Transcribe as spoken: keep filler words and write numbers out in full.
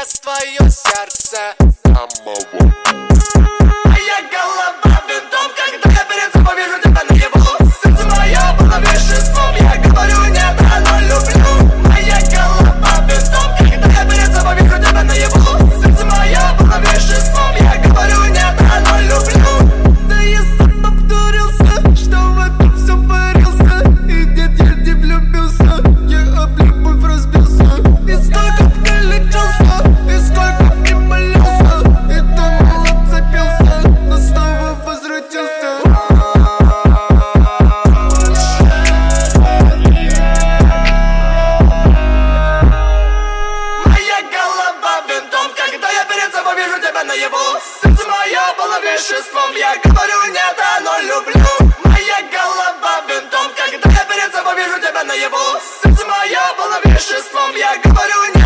сейчас твое сердце моя голова винтом, когда я перед собой вижу тебя наяву. Сердце мое было веществом, я говорю нет, оно люблю. Моя голова винтом, когда я перед собой вижу тебя наяву. Сердце мое было веществом, я говорю нет, оно люблю. Да я сам обдурился, что в этом все парился. И нет, я не влюбился, я об любовь разбился. И сколько ты лечился, и сколько ты молился, и думал отцепился, но снова возвратился. Моя голова винтом, когда я перед собой вижу тебя наяву. Сердце мое было веществом, я говорю нет, оно люблю. Моя голова винтом, когда я перед собой вижу тебя наяву. Сердце мое было веществом, я говорю нет.